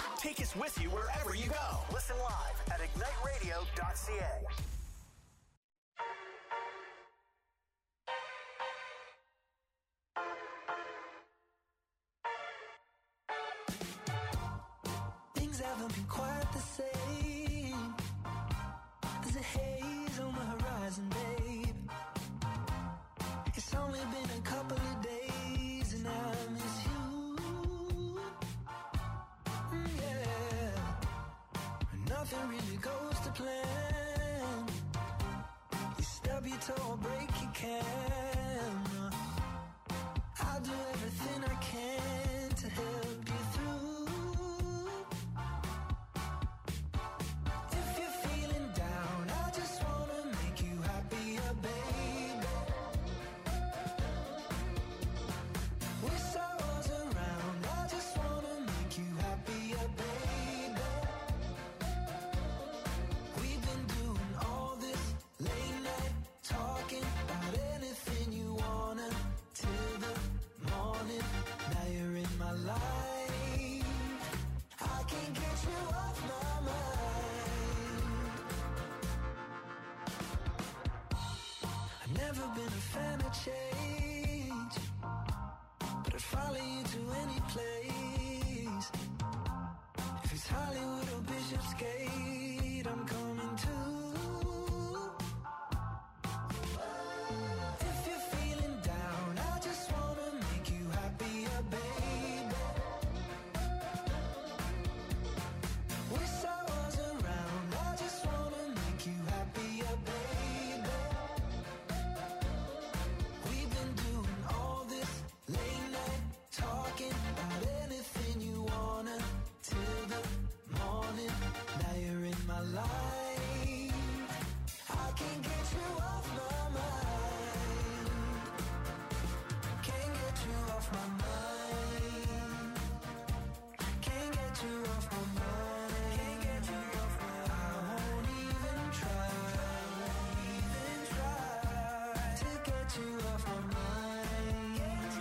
Take us with you wherever you go. Listen live at igniteradio.ca. Things haven't been quite the same. There's a haze on the horizon, babe. It's only been a couple of days and I miss you. Yeah. Nothing really goes to plan. You stub your toe or break your can. I'll do everything I can to help you through. If you're feeling down, I just wanna make you happier, baby. Wish I was around, I just wanna make you happier, baby. We've been doing all this late night talking about anything you wanna till the morning. Now you're in my life. I can't get you off my mind. I've never been a fan of change, but I'd follow you to any place. If it's Hollywood or Bishopsgate, I'm coming too. If you're feeling down, I just wanna make you happier, baby. Wish I was around, I just wanna make you happier, baby. We've been doing all this late night talking about anything you wanna till the morning. Now you're in my life. I can't get you off my mind. Can't get you off my mind. Can't get you off my mind. Can't get you off my mind. I won't even try to get you off my mind.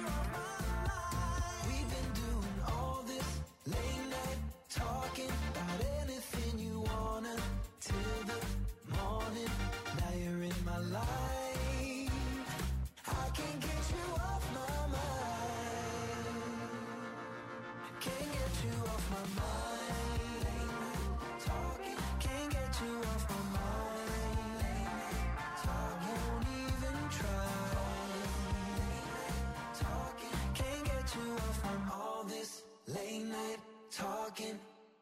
We've been doing all this late night talking about anything you wanna till the morning. Now you're in my life. I can't get you off my mind. Can't get you off my mind. Talking, can't get you off my mind. I won't even try. Talking, can't get you off from all this late night talking.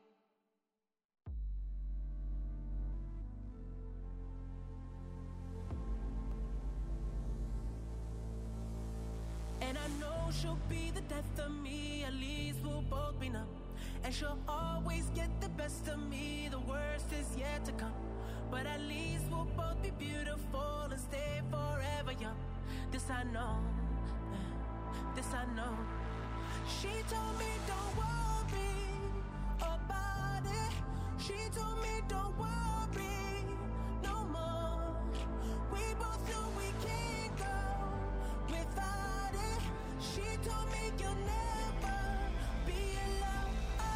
And I know she'll be the death of me, at least we'll both be numb. And she'll always get the best of me, the worst is yet to come. But at least we'll both be beautiful and stay forever young. This I know, this I know. She told me don't worry about it. She told me don't worry no more. We both know we can't go without it. She told me you'll never be alone.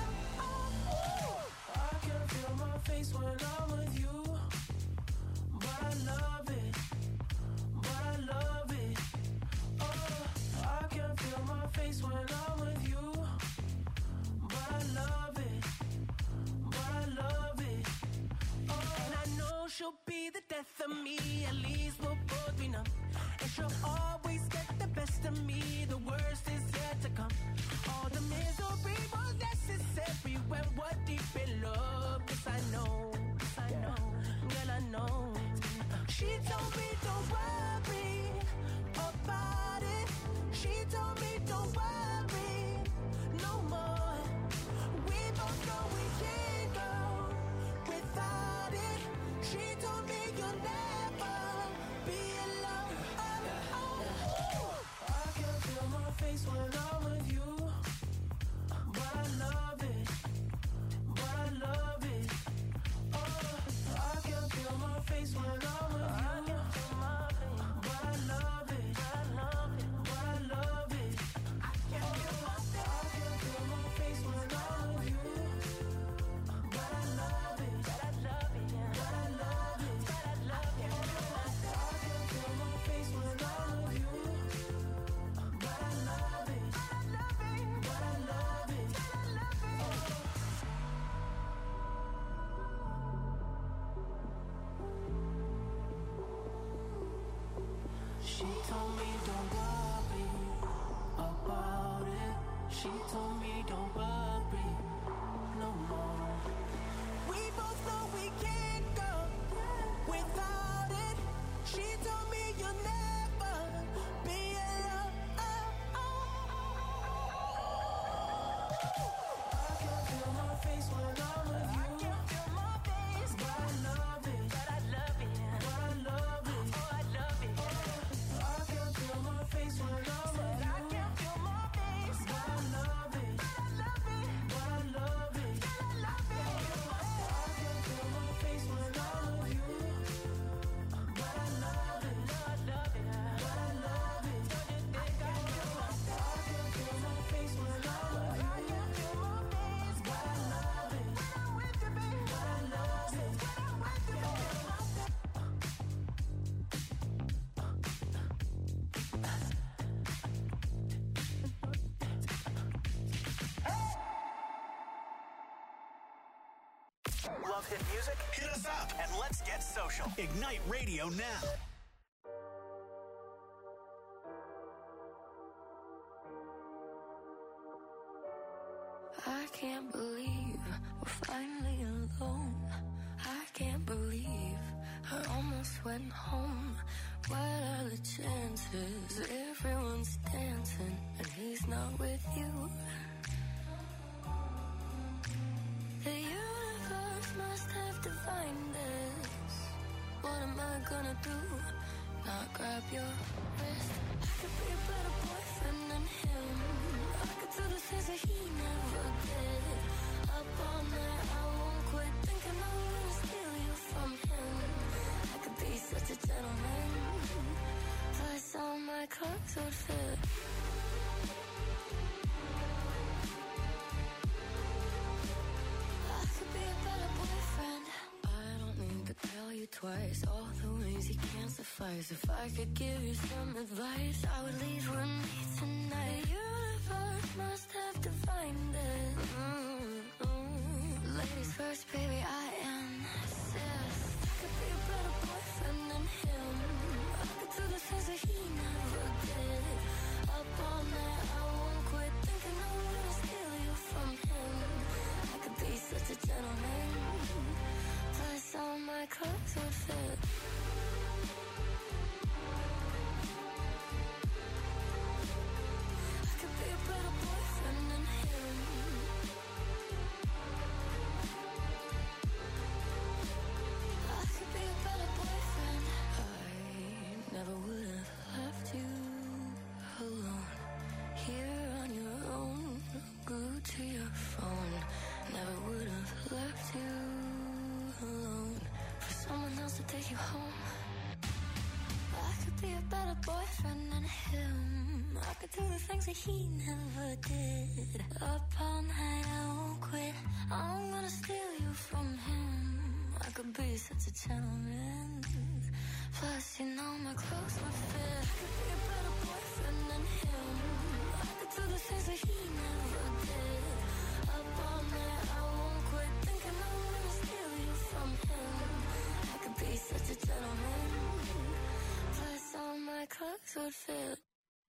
I can feel my face when I'm with you, but I love it, but I love it. Oh, I can feel my face when I'm with you, but I love it, but I love it. Oh, and I know she'll be the death of me, at least we'll both be numb. And she'll always get the best of me, the worst is yet to come. All the misery was necessary when we're deep in love. Yes, I know, girl, I know. She told me don't worry about it. She told me don't worry no more. We both know we can't go without it. She told me you'll never be alone. I can feel my face when I'm with you, but I love it, but I love it. Oh, I can feel my face when I'm with you. told me don't worry about it. She told me don't worry no more. We both know we can't go without it. She told me you'll never be alone. I can feel my face when I'm with you. I can feel my face, But I love it. but I love it. But I love it. Oh, I love it. I can feel my face when I'm with I you. can feel my face, But I love it. but I love it. But I love it. But I love it. I can feel my face when I'm with you. But I love it. I love it. But I love it. Don't you think I do? I can feel my face when I'm with you. I can feel my face, But I love it. when I'm with you, baby. But I love it. When I'm with you, baby. Love hit music? Hit us up and let's get social. Ignite Radio now. I can't believe we're finally alone. I can't believe I almost went home. What are the chances? Everyone's dancing and he's not with you. The universe must have divined this. What am I gonna do? Not grab your wrist. I could be a better boyfriend than him. I could do the things that he never did. Up all night, I won't quit thinking I'm gonna steal you from him. I could be such a gentleman. Plus all my clothes would fit. I could be a better boyfriend. I don't need to tell you twice all the ways you can't suffice. If I could give you some advice, I would leave with me tonight. The universe must have divined it. Ladies first, baby, I insist. I could be a better boyfriend than him. I could do the things that he never did. Up all night, I won't quit thinking I'm gonna steal you from him. I could be such a gentleman. Plus all my clothes would fit. I could be a better boyfriend than him. I could be a better boyfriend. I never would have left you alone. Here on your own, glued to your phone. Never would have left you alone for someone else to take you home. I could be a better boyfriend than him. I could do the things that he never did. Up all night, I won't quit. I'm gonna steal you from him. I could be such a gentleman. Plus, you know my clothes would fit. I could be a better boyfriend than him. I could do the things that he never did. Up all night, I won't quit thinking I'm gonna steal you from him. I could be such a gentleman. Plus, all my clothes would fit.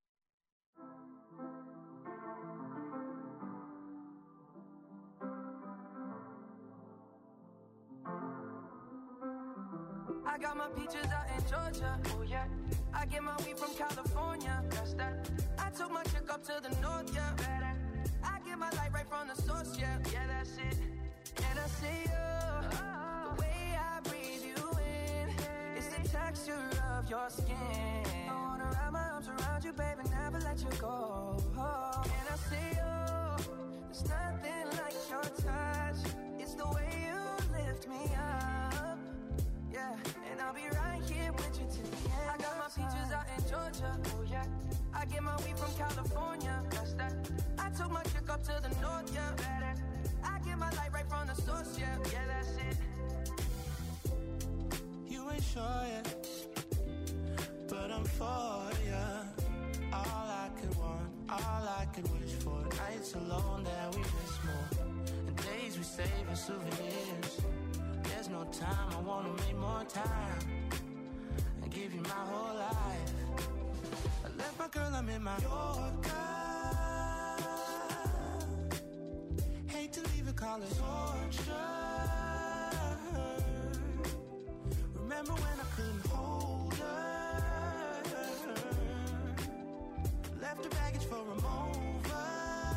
I got my peaches out in Georgia. Oh yeah. I get my weed from California. That's that. I took my chick up to the north, yeah. Better. I get my light right from the source, yeah. Yeah, that's it. And I see you. The way I breathe you in. It's the texture of your skin. I wanna wrap my arms around you, baby, never let you go. And I see you. There's nothing like your touch. It's the way you lift me up. Yeah, and I'll be right here with you till the end. I got my peaches out in Georgia. Oh yeah. I get my weed from California. That's that. I took my chick up to the north, yeah. Better. I get my light right from the source, yeah. Yeah, that's it. You ain't sure yet, but I'm for ya. All I could want, all I could wish for. Nights alone that we miss more, and days we save as souvenirs. There's no time, I wanna make more time and give you my whole life. I left my girl, I'm in my Yorker. Hate to leave it, call it torture. Remember when I couldn't hold her? Left her baggage for a mover.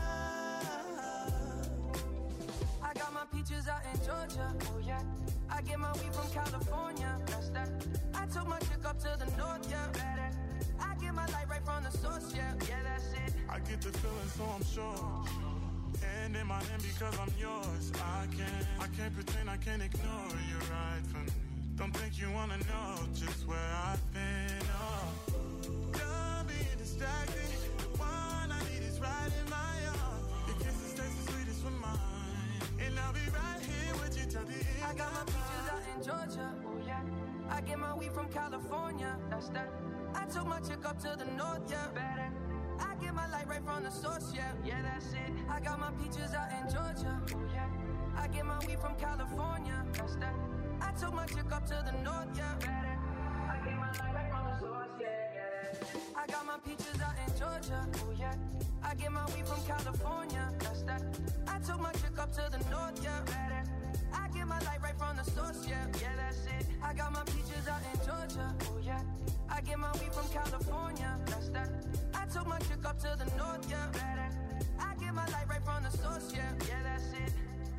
I got my peaches out in Georgia, oh yeah. I get my weed from California, that's that. I took my chick up to the north, yeah, better. I get my light right from the source, yeah, yeah, that's it. I get the feeling, so I'm sure. Hand in my hand because I'm yours. I can't pretend, I can't ignore you right from me. Don't think you wanna know just where I've been. Oh, done being distracted. The one I need is right in my arms. Your kisses taste the sweetest for mine, and I'll be right here with you till the end. I got my peaches out in Georgia, oh yeah. I get my weed from California, that's that. I took my chick up to the north, yeah, better. I get my light right from the source, yeah, yeah, that's it. I got my peaches out in Georgia, oh yeah. I get my weed from California, that's that. I took my chick up to the north, yeah, better. I get my light right from the source, yeah, yeah. I got my peaches out in Georgia, oh yeah. I get my weed from California, that's that. I took my chick up to the north, yeah, better. I get my light right from the source, yeah, yeah, that's it. I got my peaches out in Georgia, oh yeah. I get my weed from California, that's that. I took my chick up to the north, yeah, better. I get my light right from the source, yeah, yeah, that's it.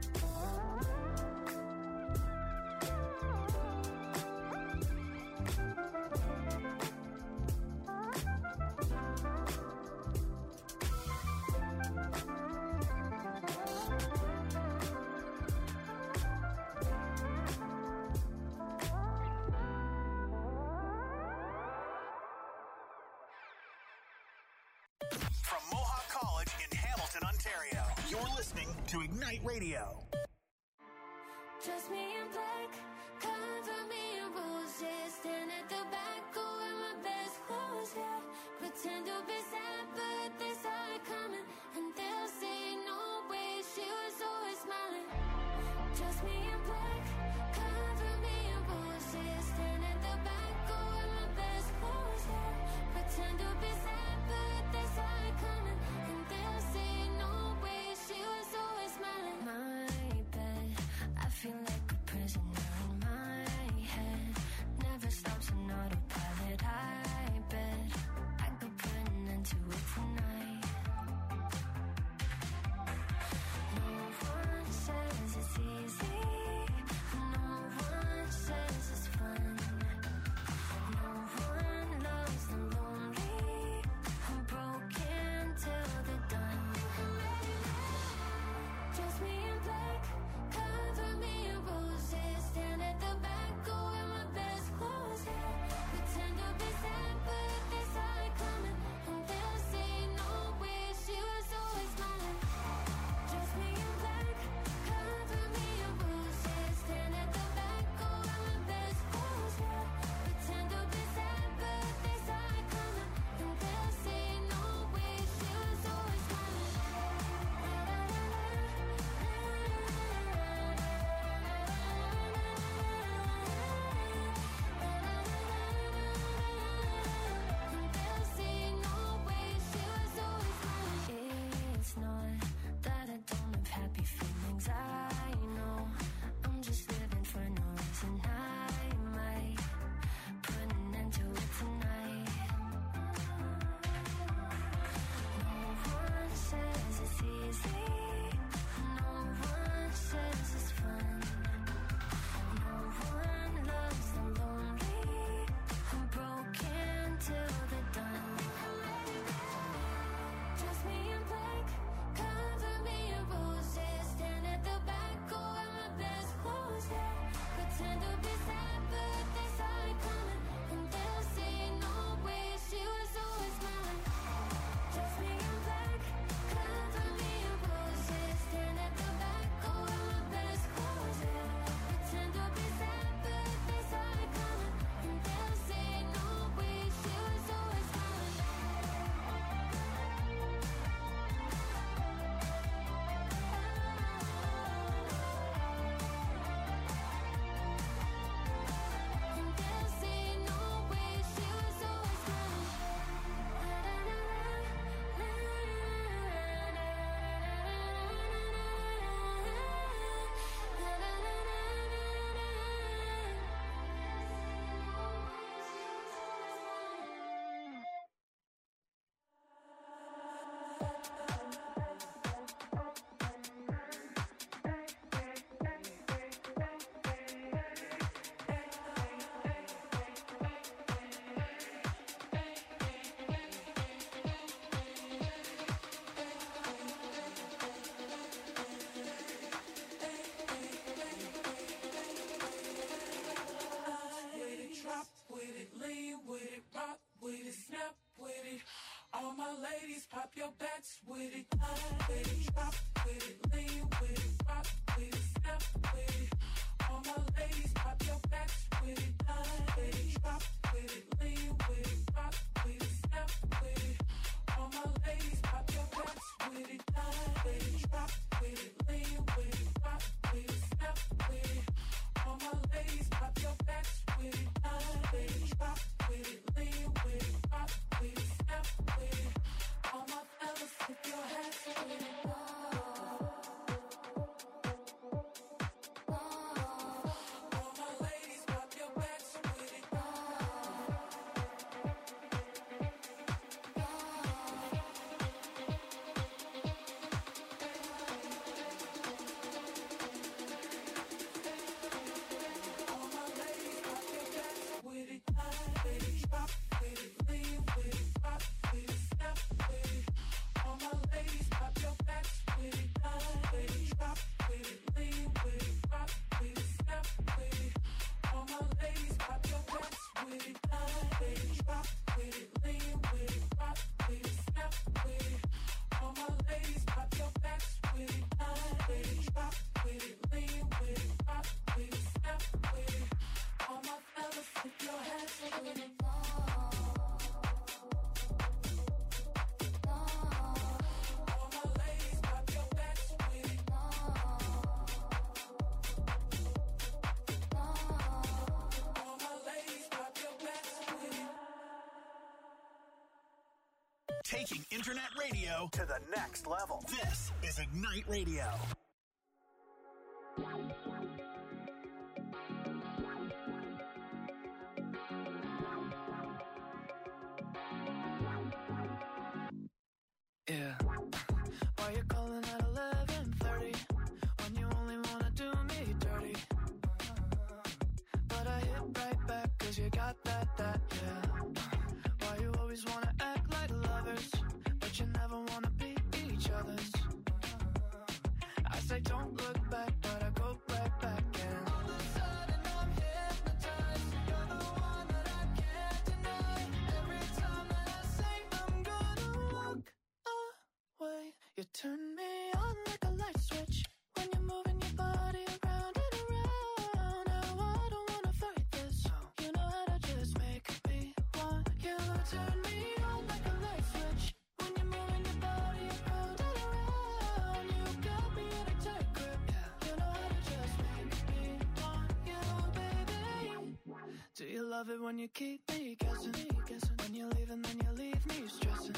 From Mohawk College in Hamilton, Ontario, you're listening to Ignite Radio. Dress me in black, cover me in roses. Stand at the back, go in my best clothes, yeah. Pretend to be sad, but they saw it coming. And they'll say, no way, she was always smiling. Dress me in black, cover me in roses. Stand at the back, go in my best clothes, yeah. Pretend to be sad, but they saw it coming. And they'll say, no way, she was always smiling. My bed, I feel like a prisoner in my head. Never stops on autopilot. I bet I could put an end max with it. Line with it, drop with it, lean with it, rock with it, snap with it. All my ladies, pop your backs with it. Line with it, drop with it, lean with it, rock with it, snap with it. All my ladies, pop your backs with it. Line with it, drop with it, lean with it, rock with it, snap with it. All my ladies, pop your backs with it. Line with it, drop with it, lean with it, rock with it, snap with it. All my fellas, tip your hats with it. All my ladies, pop your backs with it. All my ladies, pop your backs with it. Line with it, drop with it, lean with it, rock with it, snap with it. All my ladies, pop your backs with it. Line with it, drop with it, lean with it, rock with it, snap with it. All my ladies, pop your backs with it. Line with it, drop with it, lean with it, rock with it, snap with it. All my ladies, pop your backs with it. Line with it, drop with it, lean with it, rock with it, snap with it. All my fellas, tip your hats with it. All my ladies, pop your backs with it. All my ladies, pop your backs with it. Taking internet radio to the next level. This is Ignite Radio. Yeah. Why you calling at 11:30 when you only wanna do me dirty? But I hit right back 'cause you got that, yeah. Why you always wanna act like lovers, but you never wanna be each other's? I say don't look back, but I go right back and all of a sudden I'm hypnotized. You're the one that I can't deny. Every time that I say I'm gonna walk away, you turn me on like a light switch when you're moving your body around and around. Now I don't wanna fight this. You know how to just make me want you. Turn me on like a light switch when you're moving your body around and around. You got me in a tight grip. You know how to just make me want you, baby. Do you love it when you keep me guessing? When you leave and then you leave me stressing.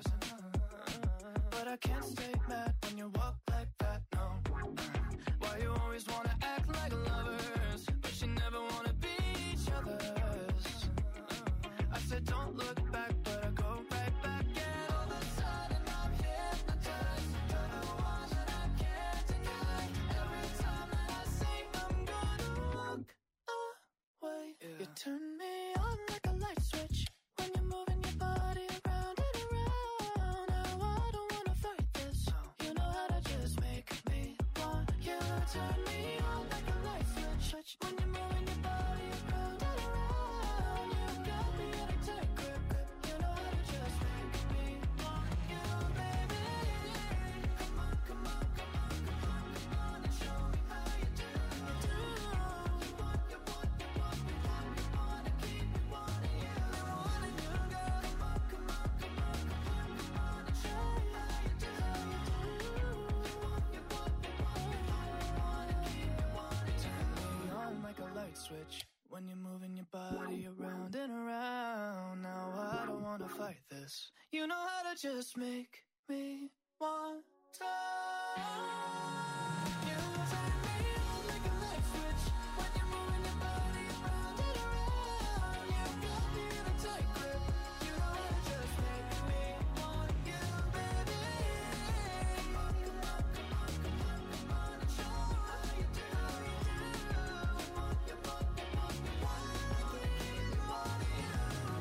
But I can't stay mad when you walk like that, no. Why you always wanna act like lovers, but you never wanna be each other's? I said don't look back, but I go right back and all of a sudden I'm hypnotized. You're the one that I can't deny. Every time that I say I'm gonna walk away, you turn me on like a light switch when you're moving your body around and around. Now I don't wanna fight this. You know how to just make me want you. Turn me on like a light switch when you're moving your body around and around. You got me in a tight grip. You know how to just make me want you, baby. Come on, come on, come on, come on, come on and show me how you do. You want, you want, you want, you want, you wanna keep me wanting you. Wanting you, girl. Come on, come on, come on, come on, come on and show me how you do. You want, you want, you want, you want, you wanna keep me wanting. Turn me on like a light switch when you're moving your body around and around. Now I don't wanna fight this. You know how to just make me want to. You turn me on like a light switch when you're moving your body around and around. You got me in a tight grip. You know how to just make me want you, baby. Come on, come on, come on, come on, come on and show me how you do. You want, you want, you want, you wanna keep me wanting you.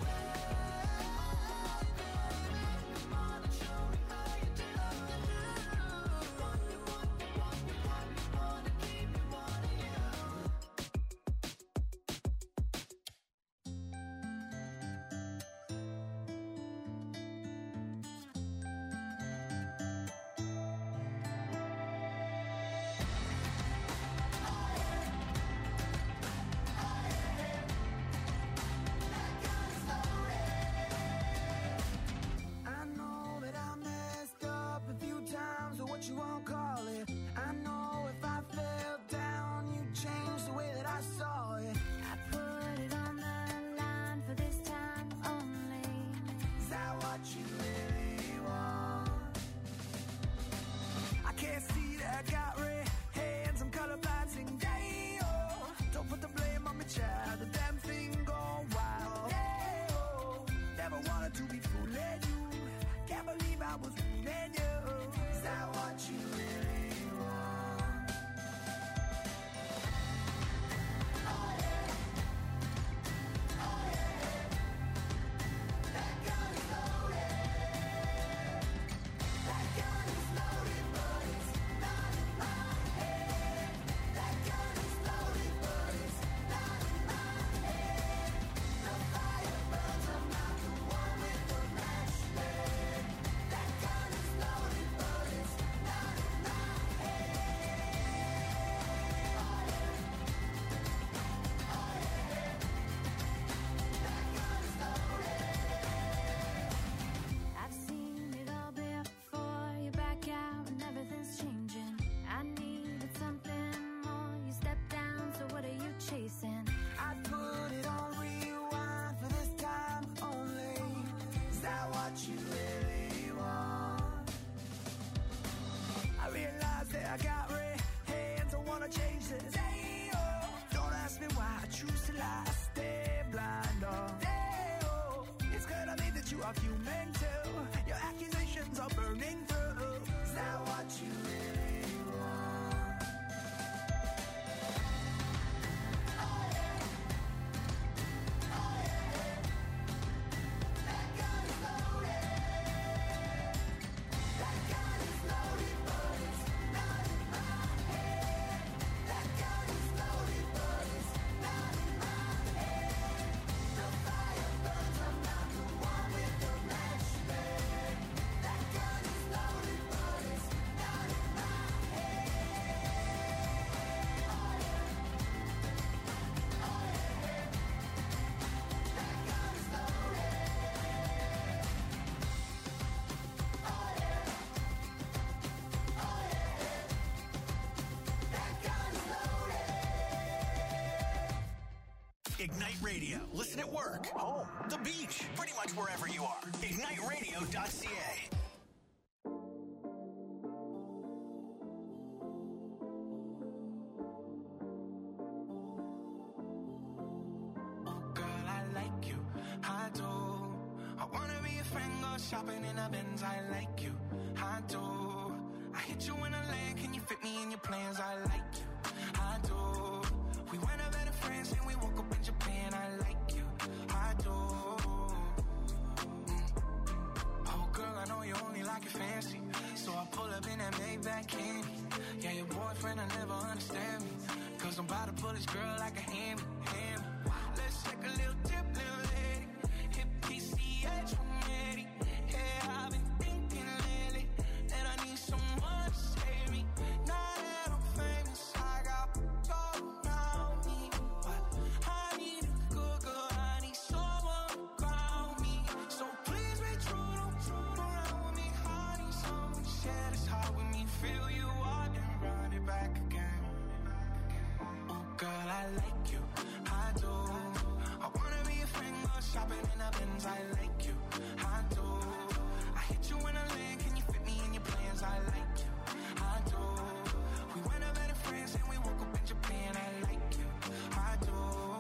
Come on and show me how you do. You want, you want, you want, you want, you wanna keep Ignite Radio. Listen at work, home, the beach, pretty much wherever you are. IgniteRadio.ca. Shopping in a Benz, I like you, I do. I hit you in a lane, can you fit me in your plans? I like you, I do. We went out better friends and we woke up in Japan, I like you, I do. Oh girl, I know you only like it fancy, so I pull up in that Maybach candy. Yeah, your boyfriend will never understand me, cause I'm about to pull this girl like a hammy. Let's take a little dip, little lady. Hit PCH, I'm ready. Yeah, I've been thinking lately that I need someone to save me. Now that I'm famous, I got people around me, but I need a good girl, I need someone to ground me. So please be true, don't run with me, I need someone to share this heart with me. Feel you out and run it back again. Oh girl, I like you, I do. I wanna be a friend, go shopping in a Benz, I like you, I do. You in a lane, can you fit me in your plans? I like you, I do. We went out better friends and we woke up in Japan. I like you, I do,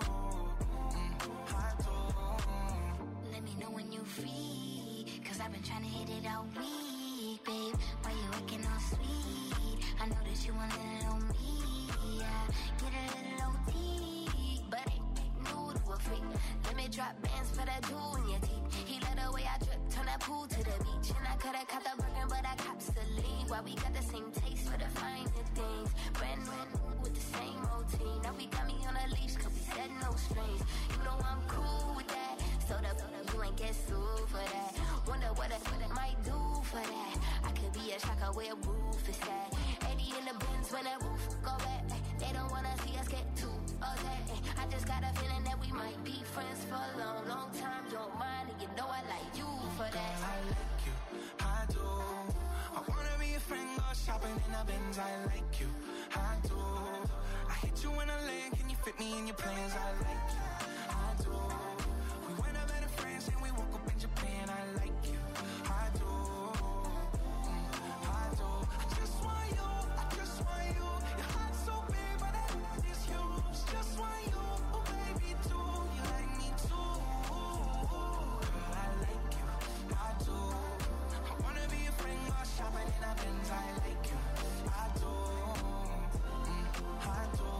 I do. Let me know when you free, cause I've been trying to hit it all week, babe. Why you acting all sweet? I know that you want a little on me, yeah. Get a little OT, but ain't new to a freak. Let me drop bands for that jewel in your teeth. He let the way I drip, turn that pool to the beach. And I could've caught the Birkin, but I cops the lead. Why we got the same taste for the finer things. Brand new with the same routine. Now we got me on a leash, cause we said no strings. You know I'm cool with that. So you ain't get sued for that. Wonder what it might do for that. I could be a shocker where roof is at. 80 in the Benz when that roof go back. They don't wanna see us get too upset. I just got a feeling that we might be friends for a long, long time. Don't mind it, you know I like you for that. Girl, I like you, I do. I wanna be a friend, go shopping in a Benz. I like you, I do. I hit you in a lane, can you fit me in your plans? I like you, I do. We went out better friends and we woke up in Japan. I like you, I do, I do. I just want you, I just want you. Your heart's so big, but that is yours. Just want you, oh baby, too. You like me too. Girl, I like you, I do. I wanna be a friend, go shopping in a Benz. I like you, I do, I do.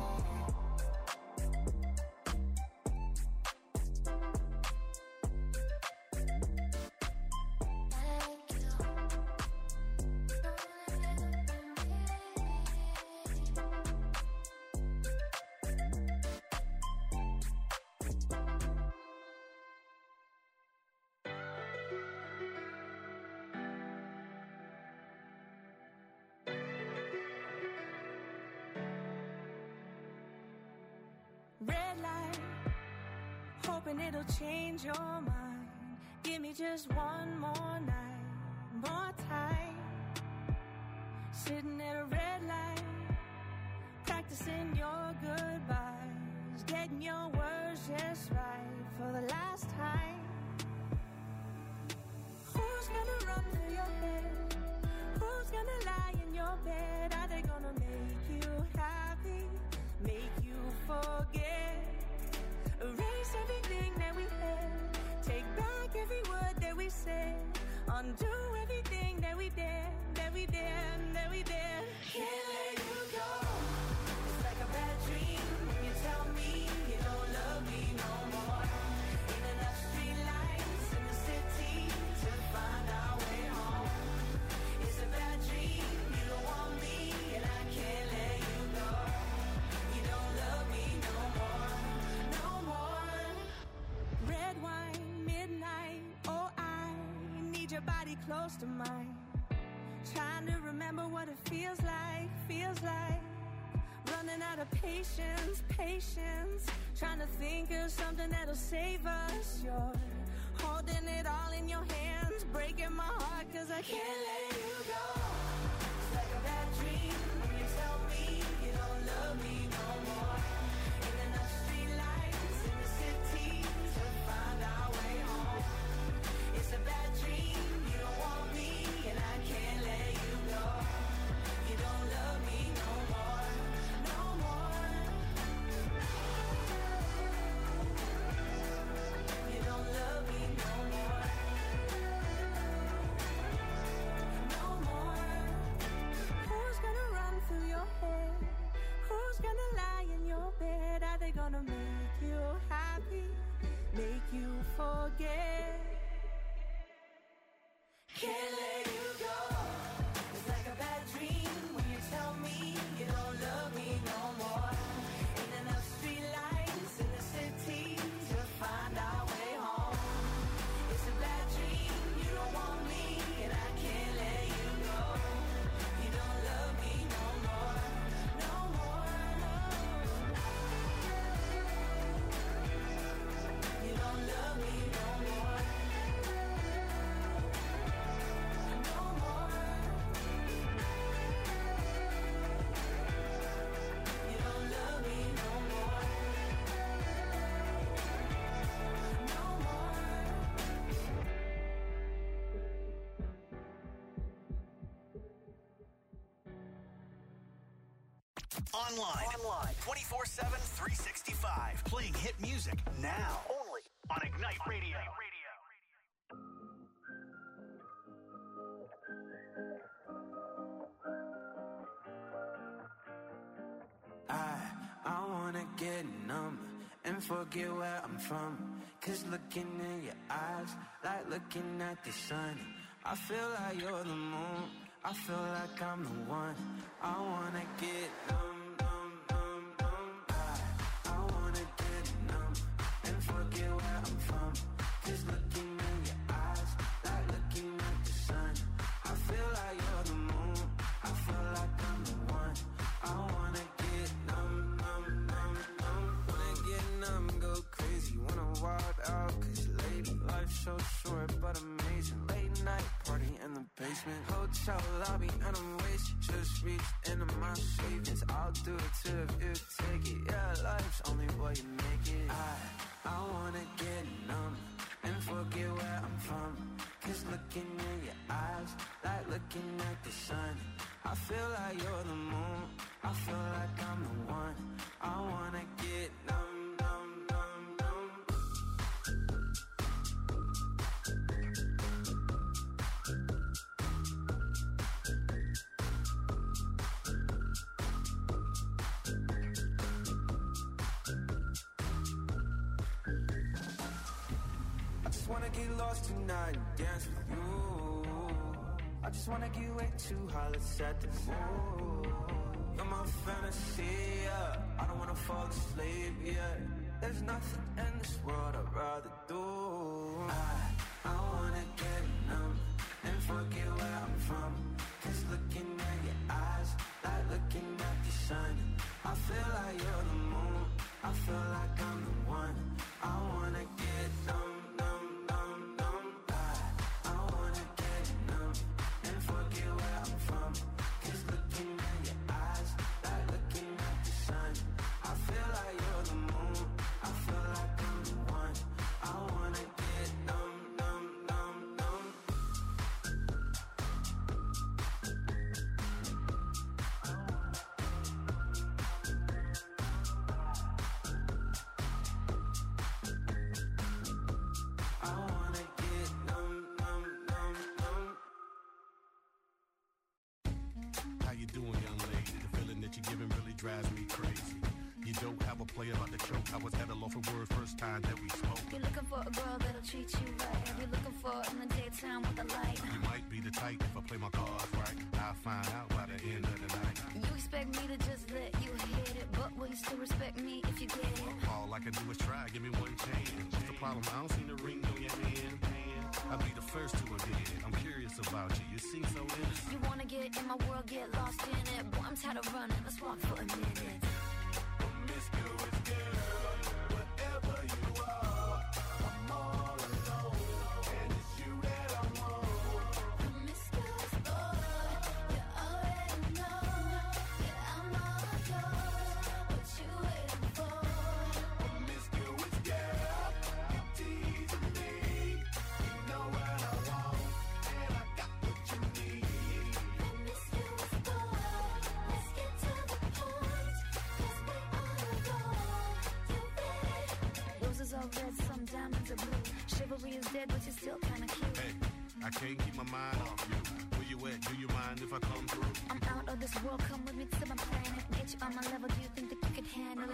Red light, hoping it'll change your mind. Give me just one more night, more time. Sitting at a red light, practicing your goodbyes, getting your words just right for the last time. Who's gonna run through your head? Who's gonna lie in your bed? Are they gonna make you happy? Make you forget? Erase everything that we had. Take back every word that we said. Undo everything that we did, that we did, that we did. Can't let you go. It's like a bad dream when you tell me you don't love me no more. Ain't enough street lights in the city to find our way home. It's a bad dream, you don't want me and I can't let you go. You don't love me no more, no more. Red wine, midnight, oh I need your body close to mine. Trying to remember what it feels like, running out of patience, trying to think of something that'll save us. You're holding it all in your hands, breaking my heart cause I can't let you go. It's like a bad dream when you tell me you don't love me no more. Ain't enough street lights wanna make you happy, make you forget. Can't let you go. It's like a bad dream when you tell me you don't love me no more. Ain't enough street lights in the city to find our way home. It's a bad dream, you don't want me, and I can't let you go. You don't love me no more, no more, no. You don't love me no more. Online. 24/7, 365. Playing hit music now. Only on Ignite Radio. I wanna get numb and forget where I'm from. 'Cause looking in your eyes, like looking at the sun. I feel like you're the moon, I feel like I'm the one. I wanna get numb. I wanna get numb and forget where I'm from. 'Cause looking in your eyes, like looking at the sun. I feel like you're the moon, I feel like I'm the one. I wanna get numb. Wanna get numb, go crazy, wanna wild out. 'Cause lady, life's so short but amazing. Late night party in the basement, hotel lobby and I'm wasted. Just reached into my savings, I'll do it too if you take it. Yeah, life's only what you make it. I wanna get numb and forget where I'm from. 'Cause looking in your eyes, like looking at the sun. I feel like you're the moon, I feel like I'm the one. I wanna get numb. I just wanna get lost tonight and dance with you. I just wanna get way too high, let's set the mood. You're my fantasy, yeah. I don't wanna fall asleep, yeah. There's nothing in this world I'd rather do. I wanna get numb and forget where I'm from. 'Cause looking at your eyes, like looking at the sun. I feel like you're the moon, I feel like I'm the one. I wanna get numb. I wanna get numb and forget where I'm from. 'Cause looking at your eyes, like looking at the sun. I feel like you're the moon, I feel like I'm the one. I wanna get numb. I wanna get numb. How you doing, young lady? The feeling that you're giving really drives me crazy. You don't have a player about to choke. I was at a loss for words first time that we spoke. You're looking for a girl that'll treat you right. You're looking for in the daytime with the light. You might be the type if I play my cards right. I'll find out by the end of the night. You expect me to just let you hit it, but will you still respect me if you get it? All I can do is try, give me one chance. What's the problem? I don't see the ring on your hand. I'll be the first to admit it. I'm curious about you. You seem so innocent. You wanna get in my world, get lost in it. Boy, I'm tired of running. Let's walk for a minute. Promiscuous girl, whatever you are, I'm all alone, and it's you that I want. Promiscuous boy, you already know that I'm all yours. What you waiting for? Promiscuous girl, you're teasing me. You know what I want, and I got what you need. Promiscuous boy, let's get to the point. 'Cause we all adore. You ready? Roses are red, some diamonds are blue. Chivalry is dead, but you're still kinda cute. Hey, I can't keep my mind off you. Where you at? Do you mind if I come through? I'm out of this world, come with me to my planet. Get you on my level, do you think that you can handle it? They call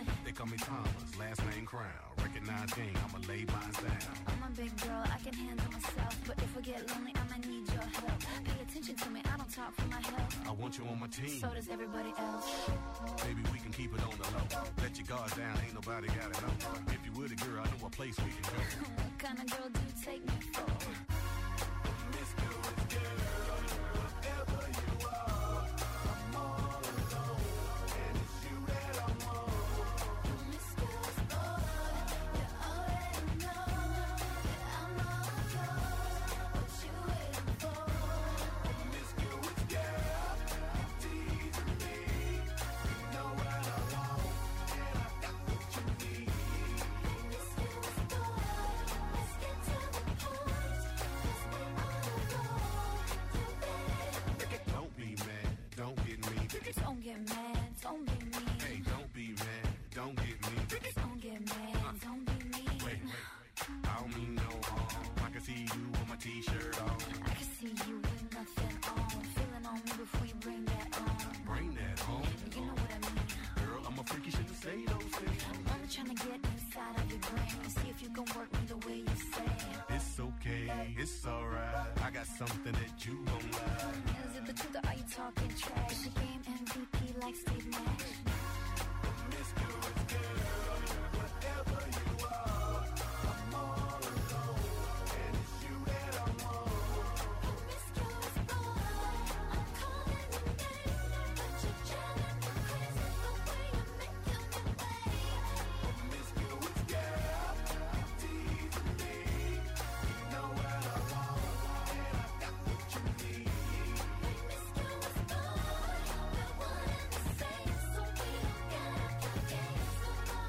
call me Thomas, last name Crown. Recognize game, I'ma lay mine down. I'm a big girl, I can handle myself. But if I get lonely, I might need your help. Pay attention to me, I don't talk for my health. I want you on my team. So does everybody else. Maybe we can keep it on the low. Let your guard down, ain't nobody gotta know. If you with a girl, I know a place we can go. What kind of girl do you take me for? Promiscuous girl, whatever you are, I'm all alone, and it's you that I want. Promiscuous boy, you already know that I'm all yours. What you waiting for? Promiscuous girl, teasing me. You know what I want, and I got what you need. Promiscuous boy, let's get to the point. 'Cause we all know you better. Don't be mad, don't get me. Don't get mad, don't be mean. Hey, don't be mad, don't get me. Don't get mad, don't be mean. Wait, I don't mean no harm. I can see you with my t-shirt on. I can see you with nothing on. Feeling on me before you bring that on. Bring that home. You know what I mean. Girl, I'm a freaky, shouldn't say those things. I'm trying to get inside of your brain and see if you can work me the way you say. It's okay, it's alright. I got something that you gon' like. Is it the truth or are you talking trash? The game MVP like Steve Nash. Promiscuous girl, whatever you are, I'm all alone, and it's you that I want. Promiscuous boy, I'm calling your name, but you're driving me crazy the way you're making me wait. Promiscuous girl, teasing me. You know what I want, and I got what you need. Promiscuous boy, we're one and the same, so we don't gotta play games no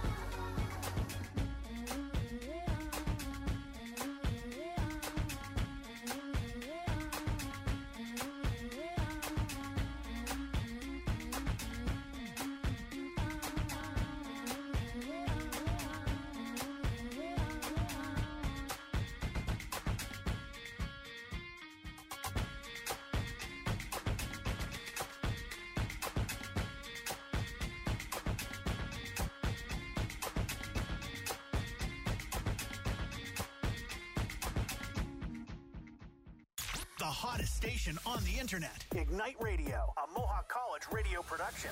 The hottest station on the internet. Ignite Radio, a Mohawk College radio production.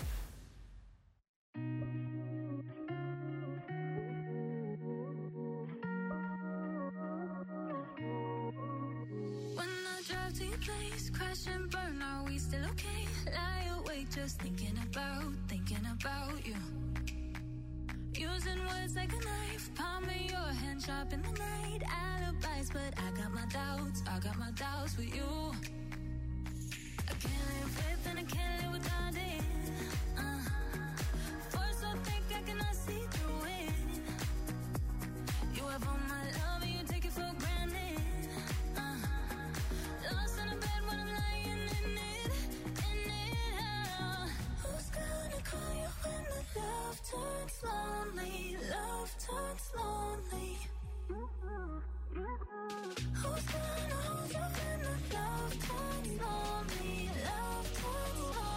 When I drive to your place, crash and burn, are we still okay? Lie awake just thinking about you. Using words like a knife, palming your hand sharp in the night. Alibis, but I got my doubts with you. I can't live with and I can't live without it. Force so thick I cannot see through it. You have all my love and you take it for granted. Lost in a bed when I'm lying in it. Who's gonna call you when the love turns lonely? Love turns lonely. Who's gonna hold you when the love turns lonely? Love turns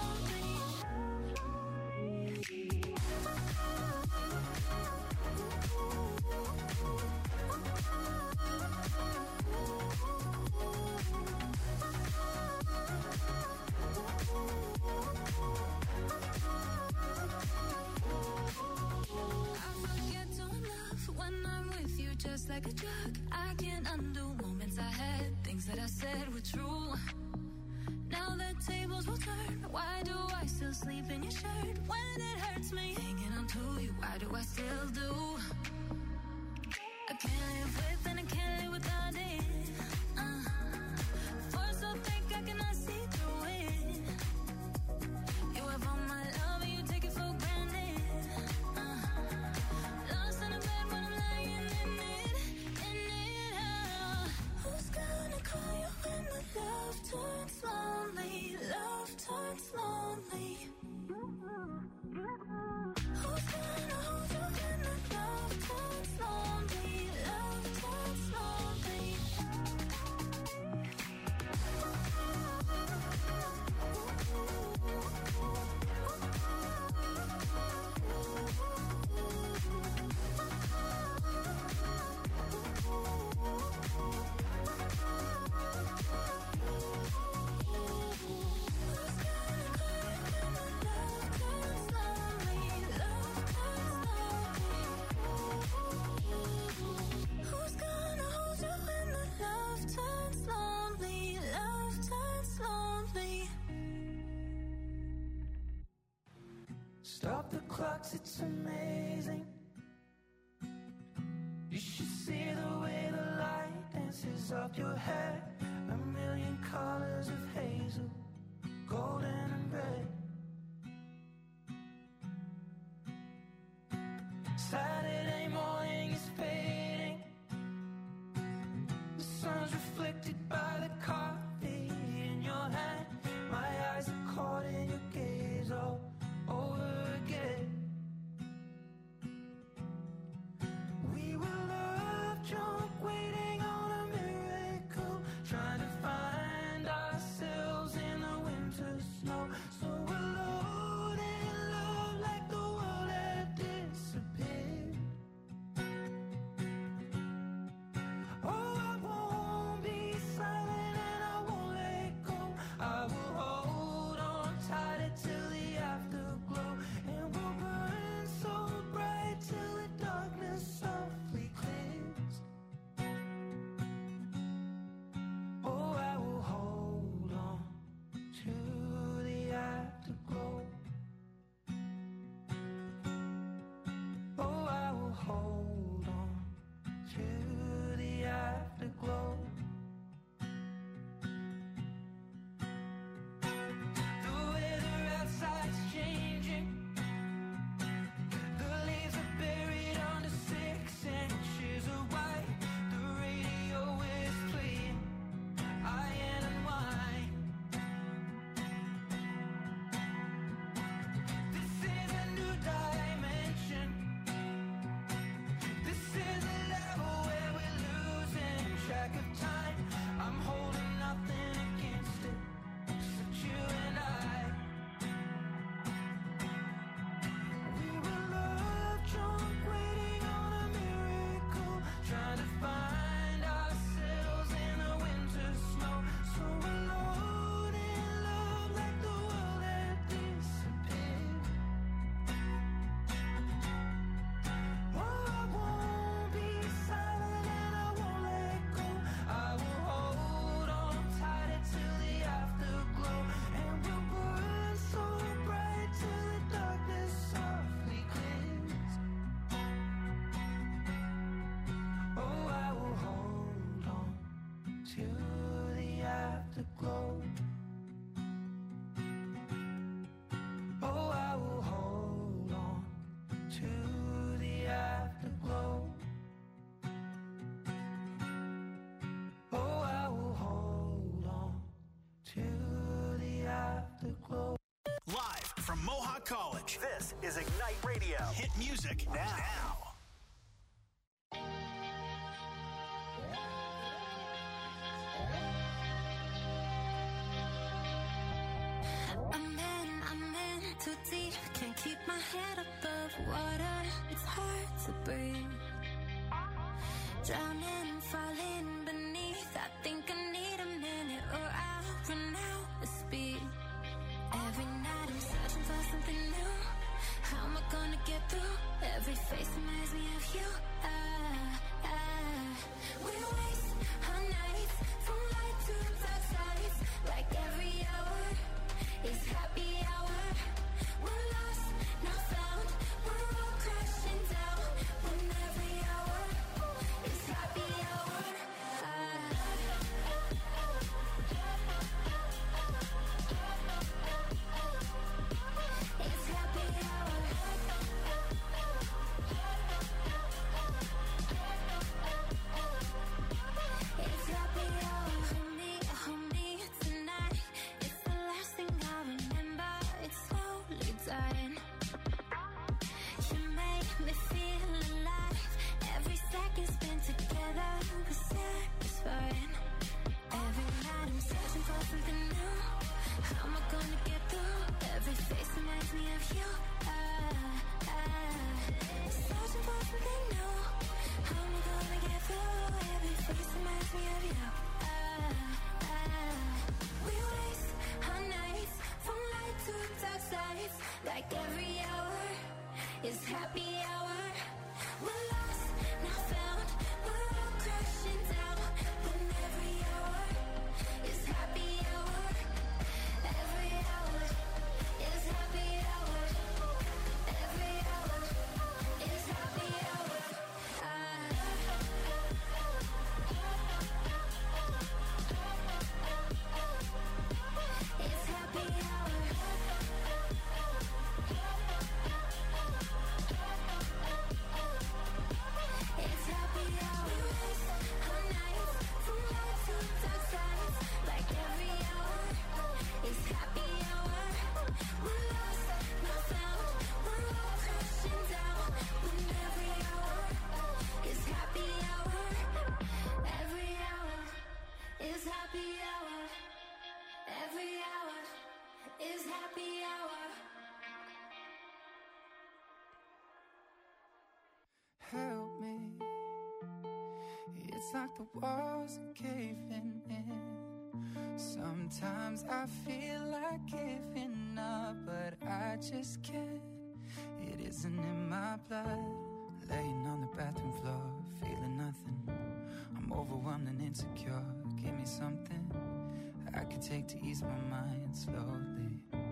I forget to love when I'm with you, just like a drug. I can't undo moments I had, things that I said were true. Now the tables will turn. Why do I still sleep in your shirt when it hurts me? Hanging on to you, why do I still do? I can't live with and I can't live without it. Force so thick I cannot see through it. You have all my love and you take it for granted. Lost in a bed when I'm lying in it. Who's gonna call you when the love turns lonely? Love turns lonely. Who's gonna hold you when the love sparks, it's amazing. You should see the way the light dances up your hair. A million colors of hazel, golden and red. Saturday morning is fading. The sun's reflected by the coffee in your hand. My eyes are caught in your gaze all over again. We were love drunk, waiting on a miracle, trying to find ourselves in the winter snow. So alone in love, like the world had disappeared. Oh, I won't be silent and I won't let go. I will hold on tight till the afterglow, and we'll burn so bright till the darkness softly clears. Oh, I will hold on to the afterglow. Oh, I will hold on to the afterglow. The weather outside's changing. The leaves are buried under 6 inches of white. The radio is playing Iron and Wine. This is a new dimension. This is a level where we're losing track of time. I'm holding nothing against it, except you and I. We were love drunk, waiting on a miracle, trying to find ourselves in the winter snow. So alone in love, like the world had disappeared. Oh, I won't be silent and I won't let go. I will hold on tight till the afterglow, and we'll burn so bright till the darkness softly clears. Oh, I will hold on to the afterglow. Oh, I will hold on to the afterglow. Oh, I will hold on to the afterglow. Live from Mohawk College, this is Ignite Radio. Hit music now. I'm in too deep, can't keep my head above water. It's hard to breathe. Drowning, falling beneath. I think I need a minute or I'll run out of speed. Every night I'm searching for something new. How am I gonna get through? Every face reminds me of you. We waste our nights from light to dark sides. Like every hour is happy hour. We're lost, not found. We're all crashing down. When every hour is happy hour. It's happy hour. It's happy hour. Hold me tonight. It's the last thing I remember. It's slowly dying. You make me feel alive. Every second spent together was satisfying. Every night I'm searching for something new. How am I gonna get through? Every face reminds me of you. Searching for something new. How am I gonna get through? Every face reminds me of you. We waste our nights from light to dark sides. Like every hour is happy hour. We're lost, not found. We're all crashing down. When every hour is happy hour. Every hour is happy hour. Every hour. like the walls are caving in. Sometimes I feel like giving up, but I just can't. It isn't in my blood. Laying on the bathroom floor, feeling nothing. I'm overwhelmed and insecure. Give me something I could take to ease my mind slowly.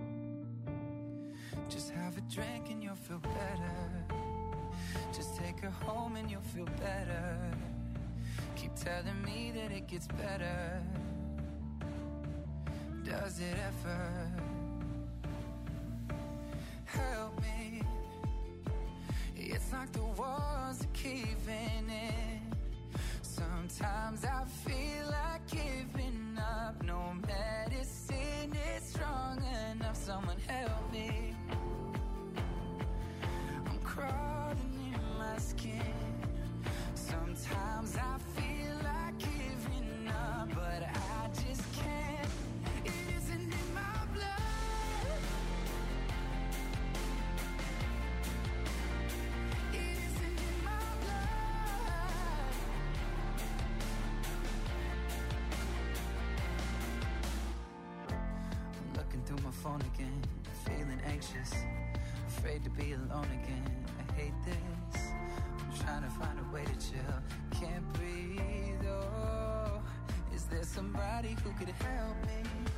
Just have a drink and you'll feel better. Just take her home and you'll feel better. Keep telling me that it gets better. Does it ever? Help me. It's like the walls are caving in. Sometimes I feel like giving up. No medicine is strong enough. Someone help me. I'm crawling in my skin. Sometimes I feel like giving up, but I just can't. It isn't in my blood. It isn't in my blood. I'm looking through my phone again, feeling anxious, afraid to be alone again. I hate this. I'm trying to find a way to chill. Can't breathe, oh. Is there somebody who could help me?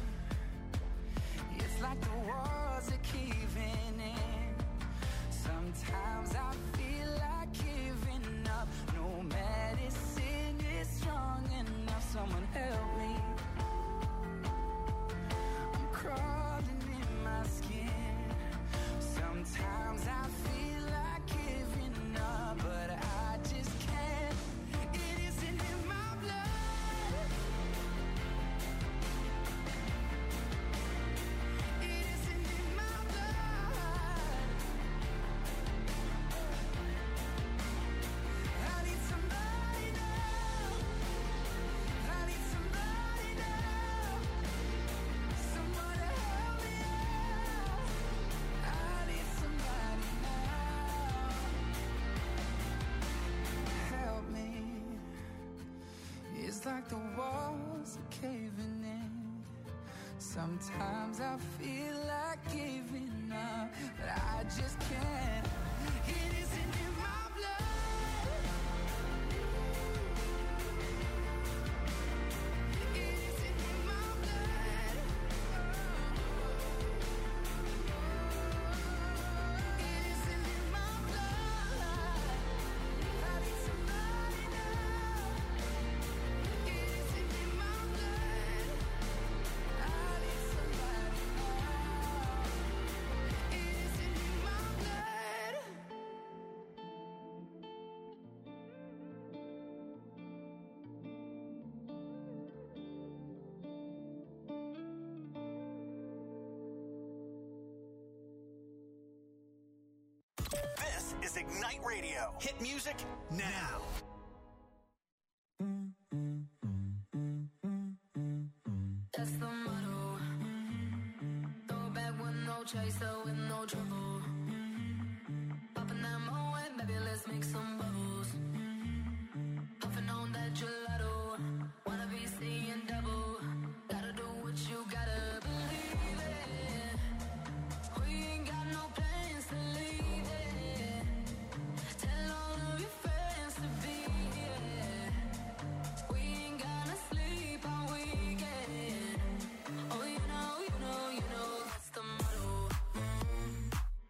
It's like the walls are caving in. Sometimes I feel like giving up. No medicine is strong enough. Someone help me. I'm crawling in my skin. Sometimes I feel like giving up, but I just can't. It isn't in my blood. It isn't in my blood. I need somebody now. I need somebody now. Someone to help me out. I need somebody now. Help me. It's like the walls are caving in. Sometimes I feel like giving up, but I just can't. It isn't in my blood. It isn't in my blood. It isn't in my blood. I need somebody now. It isn't in my blood. I need somebody now. It isn't in my blood. This is Ignite Radio. Hit music now. That's the motto. Throw it back with no chaser, with no trouble. Popping that Moet, baby, let's make some bubbles. Puffing on that gelato. Wanna be seeing double. Gotta do what you gotta believe it. We ain't got no plans to leave it. Tell all of your friends to be here. We ain't gonna sleep all weekend. Oh, you know, that's the motto.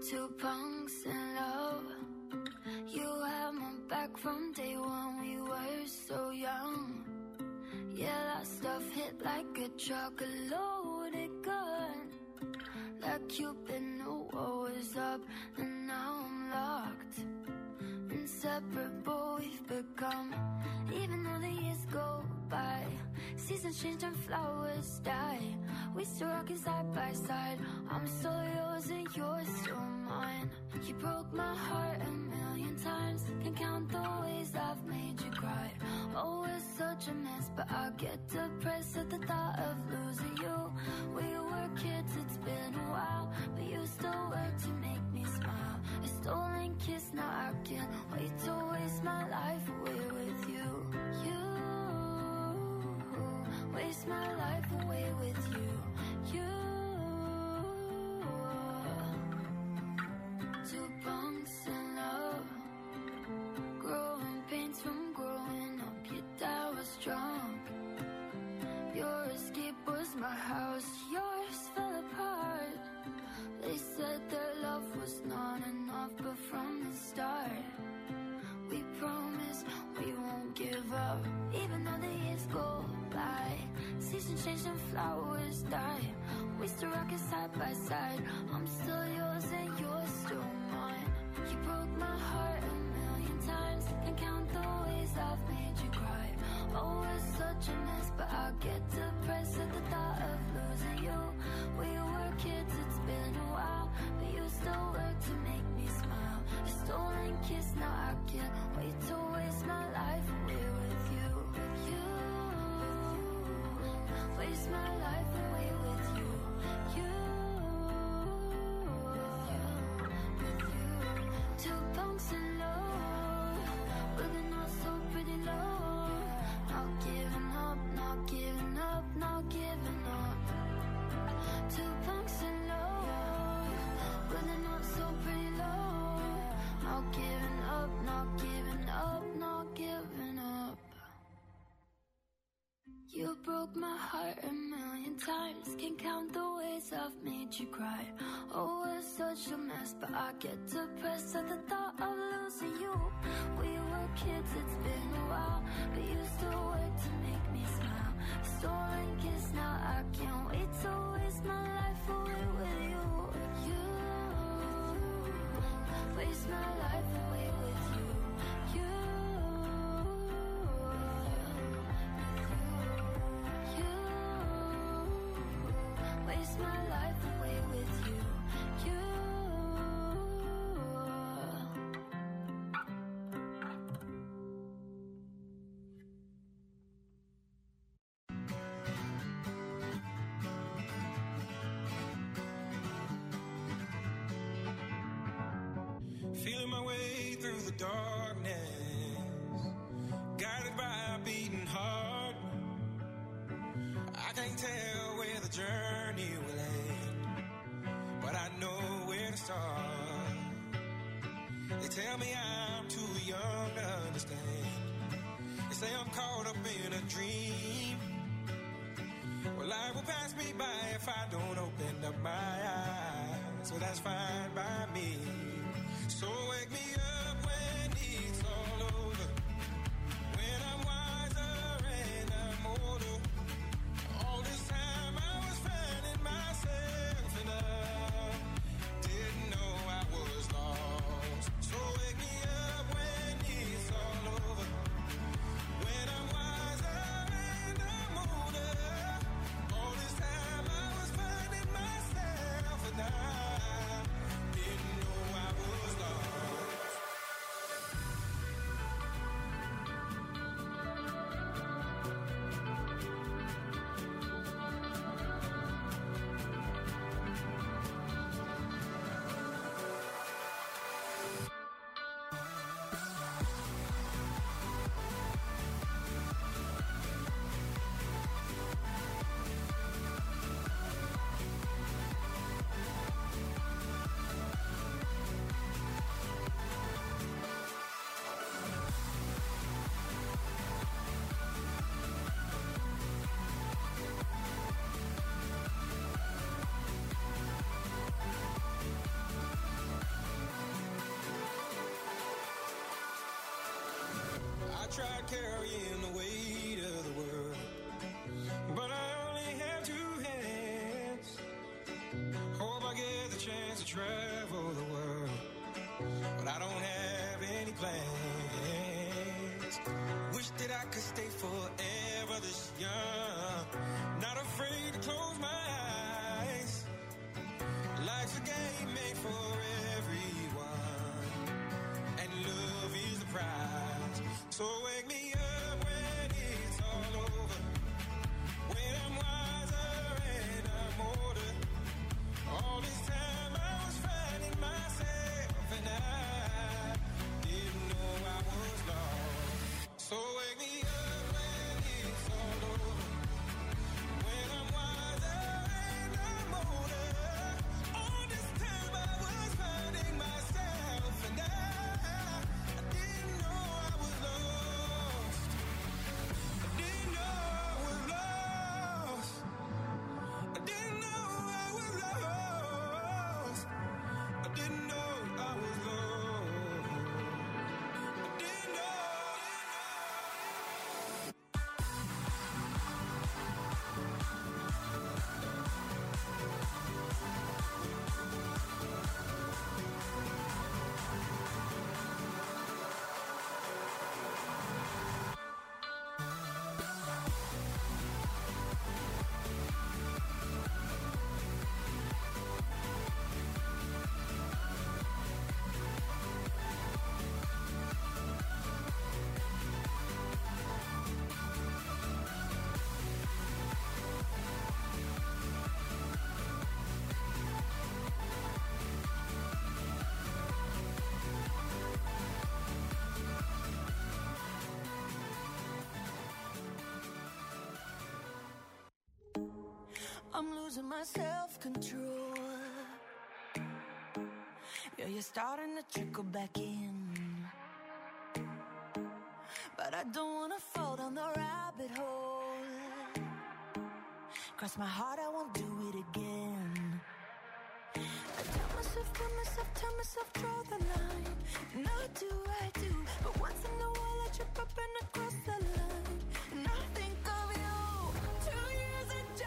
Two punks in love. You had my back from day one. We were so young. Yeah, that stuff hit like a truck, a loaded gun. Like Cupid knew what was up, and now I'm locked. Inseparable we've become. Even though the years go by, seasons change and flowers die. We still rockin' side by side. I'm still yours and you're still mine. You broke my heart a million times. Can't count the ways I've made you cry. Oh, it's such a mess, but I get depressed at the thought of losing you. We were kids, it's been a while, but you still work to make me smile. A stolen kiss, now I can't wait to waste my life away with you. You waste my life away with you. You. Two punks in love. Growing pains from growing up. Your dad was drunk. Your escape was my house. Yours fell apart. They said their love was not enough, but from the start we promised we won't give up. Even though the years go by, seasons change and flowers die. We still rockin' side by side. I'm still yours and you're still mine. You broke my heart a million times. Can't count the ways I've made you cry. Oh, it's such a mess, but I get depressed at the thought of losing you. We were kids, it's been a while, but you still work to make me smile. A stolen kiss, now I can't wait to waste my life away with you. You waste my life away with you. You, with you. Two punks in love, but they're not so pretty low. Not giving up, not giving up, not giving up. Two punks in love, but they're not so pretty low. Not giving up, not giving up, not giving up. You broke my heart a million times. Can't count the ways I've made you cry. Oh, it's such a mess, but I get depressed at the thought of losing you. We were kids, it's been a while, but you still work to make me smile. Stolen kiss, now I can't wait to waste my life away with you. You waste my life away with you. You. Waste my life away with you. You. Feeling my way through the darkness, guided by a beating heart. I can't tell where the journey will end, but I know where to start. They tell me I'm too young to understand. They say I'm caught up in a dream. Well, life will pass me by if I don't open up my eyes, so that's fine by me. So wake me up when it's all over, when I'm wiser and I'm older. All this time I was finding myself and I didn't know I was lost. So wake me up when it's all over, when I'm wiser and I'm older. All this time I was finding myself and I didn't know I was lost. tried carrying the weight of the world, but I only have 2 hands. Hope I get the chance to travel the world, but I don't have any plans. Wish that I could stay forever this young, not afraid to close my eyes. Life's a game made for everyone, and love is the prize. So wake me up when it's all over, when I'm wiser and I'm older. All this time I was finding myself, and I didn't know I was lost. So wake me up when it's all over, when I'm wiser and I'm older. All this time I was finding myself, and I didn't know I was lost. I didn't know I was lost. I didn't know I was lost. I didn't know I was lost. I didn't know. I'm losing my self-control. Yeah, you're starting to trickle back in, but I don't wanna fall down the rabbit hole. Cross my heart, I won't do it again. I tell myself, draw the line. Not do I do, but once in a while I trip up and I cross the line. Nothing